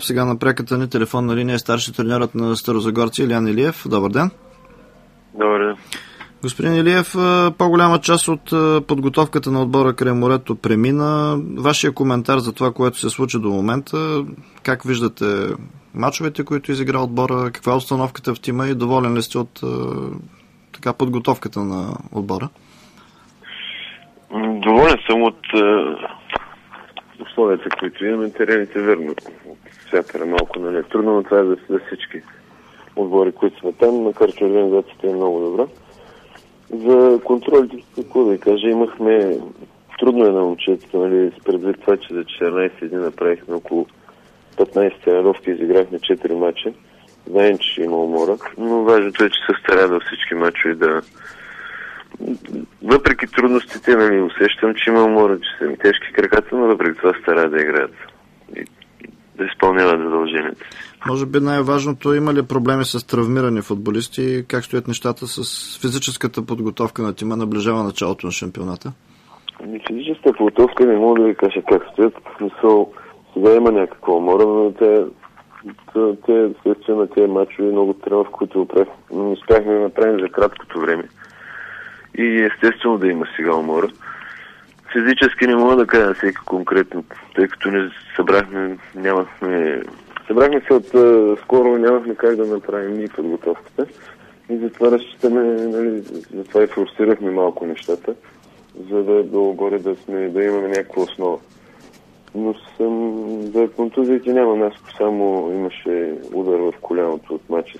Сега на пряката ни телефонна линия е старши треньорът на Старозагорци Илиян Илиев. Добър ден. Добър ден. Господин Илиев, по-голяма част от подготовката на отбора край морето премина. Вашия коментар за това, което се случи до момента, как виждате мачовете, които изигра отбора, каква е обстановката в тима и доволен ли сте от подготовката на отбора? Доволен съм от условията, които имаме. Терените верно. Святър е малко, нали? Трудно, но това е за всички отбори, които сме там, макар че организацията е много добра. За контролите, какво да кажа, имахме трудно е на момчетата, нали, с предвид това, че за 14 дни направихме около 15 тренировки, изиграхме 4 мача. Знаем, че има умора, но важното е, че се старая да всички мачове да... Въпреки трудностите, нали, усещам, че има умора, че са ми тежки краката, но въпреки това старая да играят и да изпълняват задълженията. Може би най-важното, има ли проблеми с травмирани футболисти? Как стоят нещата с физическата подготовка на тима, наближава началото на шампионата? Физическата подготовка не мога да ви кажа как стоят. Сега има някаква умора, но те следствие на тези мачове, много тренировки, които успяхме да направим за краткото време. И естествено да има сега умора. Физически не мога да кажа всеки конкретно, тъй като не събрахме се от скоро, нямахме как да направим и подготовката. И затова разчитаме, нали, затова и форсирахме малко нещата, за да долу-горе да имаме някаква основа. Но за контузиите няма нас, само имаше удар в коляното от мача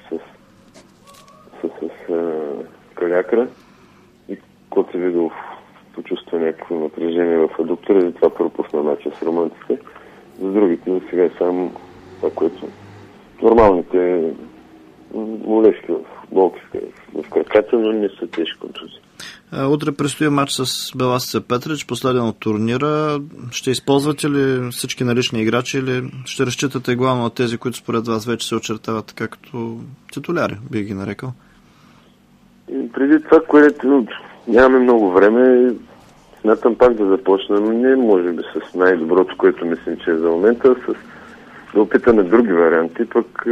с Калякра и кот се видел почувства някакво напрежение в адуктора и това пропусна мача с романтите. За другите, но сега е само това, което нормалните болешки болки в краката, но не са тежки контузии. Утре предстои матч с Беласица Петрич, последен от турнира. Ще използвате ли всички налични играчи или ще разчитате главно на тези, които според вас вече се очертават така като титуляри, бих ги нарекал? И преди това, което нямаме много време, смятам пак да започна, но не може би с най-доброто, което мислим, че е за момента, да опитаме други варианти, пък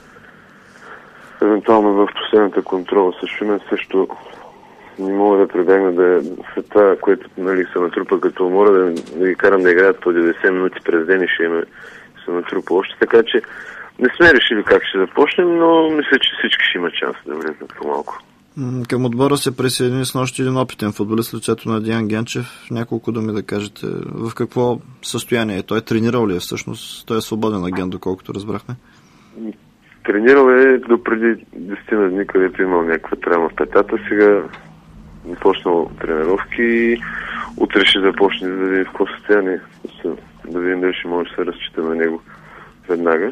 евентуално в последната контрола с Шумен също не мога да прибегна след това, което, нали, се натрупа като умора, да ги карам да играят по 90 минути през ден и се натрупа още, така че не сме решили как ще започнем, но мисля, че всички ще имат шанс да влезнат по-малко. Към отбора се присъедини с нощи един опитен футболист, лицето на Диан Генчев. Няколко думи да кажете в какво състояние е. Той е тренирал ли е всъщност? Той е свободен агент, доколкото разбрахме. Тренирал е до преди 10 дни, където имал някаква травма в петата. Сега почнал тренировки и утре ще започне да видим в какво състояние. Да видим дали ще може да се разчита на него веднага.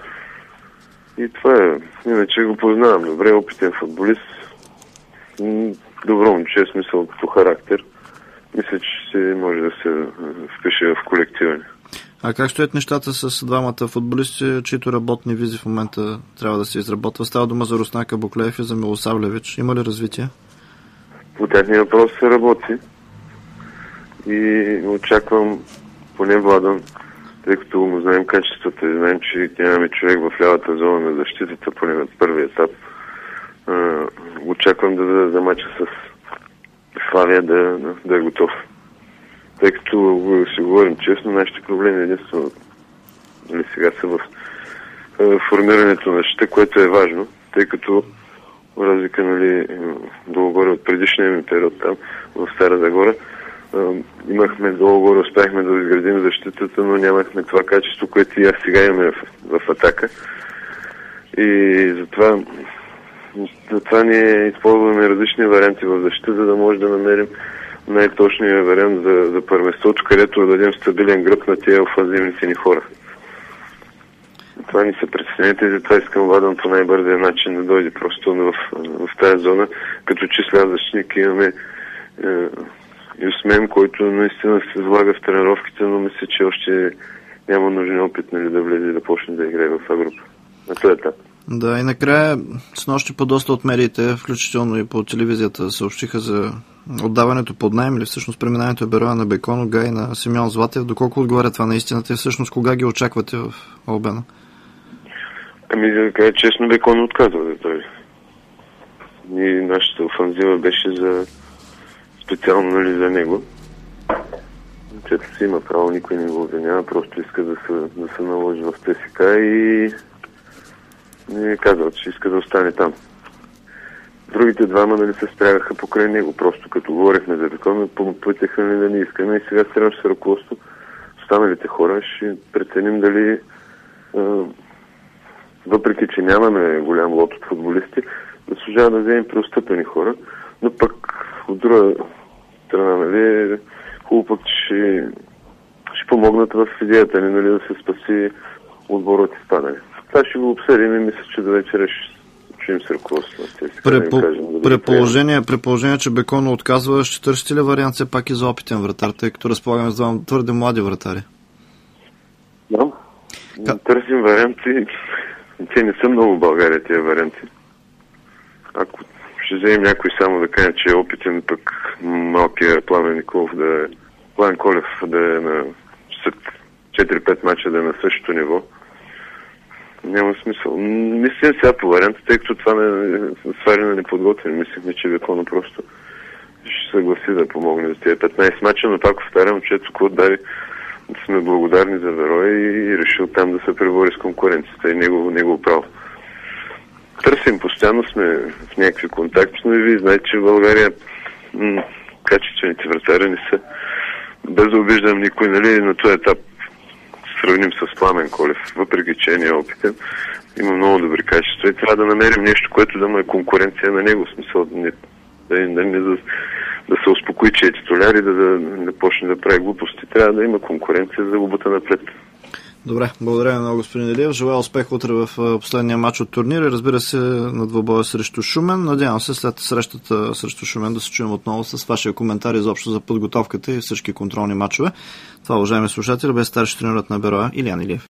И това е. Иначе го познавам добре, опитен футболист. Добро момче, смисъл като характер. Мисля, че ще може да се впише в колектива ни. А как стоят нещата с двамата футболисти, чието работни визи в момента трябва да се изработва? Става дума за Руснака Буклеев и за Милосавлевич. Има ли развитие? По техния въпрос се работи. И очаквам поне Владан, тъй като му знаем качествата и знаем, че нямаме човек в лявата зона на защитата, поне на първия етап. Очаквам да мача с Славия да е готов. Тъй като си говорим честно, нашите проблеми единствено сега са в формирането на щита, което е важно, тъй като разлика, нали, долу-горе от предишния ми период там в Стара Загора, имахме долу-горе, успяхме да изградим защитата, но нямахме това качество, което и аз сега имаме в атака. И затова ние използваме различни варианти в защита, за да може да намерим най-точния вариант за първенството, където да дадем стабилен гръб на тези офанзивните ни хора. Това ни се притесняте и затова искам Владан по най-бързия начин да дойде просто в тази зона. Като числя защитник имаме Юсмен, който наистина се влага в тренировките, но мисля, че още няма нужен опит, нали, да влезе и да почне да играе в група. На този етап. Да, и накрая снощи по доста от медиите, включително и по телевизията, съобщиха за отдаването под наем или всъщност преминаването Бероя на Бекон, Гай на Симеон Златев. Доколко отговаря това на истината и всъщност кога ги очаквате в Албена? Ами да кажа честно, Бекон отказва да дойде. И нашата офанзива беше специално за него. Чето си има право, никой не го обвинява, просто иска да се наложи в ТСК и не е казал, че иска да остане там. Другите двама се спрягаха покрай него, просто като говорихме за Бекон, пътяха да не искаме и сега с ръководство останалите хора ще преценим дали въпреки, че нямаме голям лот от футболисти, заслужава да вземем преотстъпени хора, но пък от друга страна, нали, хубаво пък ще помогнат в идеята ни, нали, да се спаси отбора от изпадане. Това ще го обсъдим и мисля, че до вечера ще чуем с ръководство. При положение, че Бекон отказва, ще търсите ли вариант все пак и за опитен вратар, тъй като разполагаме с два твърде млади вратари? Да. Търсим варианти. Те не са много в България, тези варианти. Ако ще вземем някой само да кажем, че е опитен, пък малкият Пламен Николов Пламен Колев да е на 4-5 мача да е на същото ниво, няма смисъл. Мислим сега по варианта, тъй като това сварено неподготвен. Мислихме, че Бекона просто ще съгласи да помогне за тези 15 мача, но пак повтарям, че ето даде да сме благодарни за Верой и решил там да се пребори с конкуренцията и негово право. Търсим, постоянно сме в някакви контакти, но и вие знаете, че в България качествените вратари не са, без да обиждам никой, нали, на този етап сравним с Пламен Колев, въпреки че не е опитен, има много добри качества и трябва да намерим нещо, което да му е конкуренция на него, в смисъл да се успокои, че е титуляр и да почне да прави глупости. Трябва да има конкуренция за лобата напред. Добре, благодаря много, господин Илиев. Желая успех утре в последния матч от турнира и разбира се на двобоя срещу Шумен. Надявам се след срещата срещу Шумен да се чуем отново с вашия коментар изобщо за подготовката и всички контролни матчове. Това, уважаеми слушатели, бе старши тренерът на Бероя Илиян Илиев.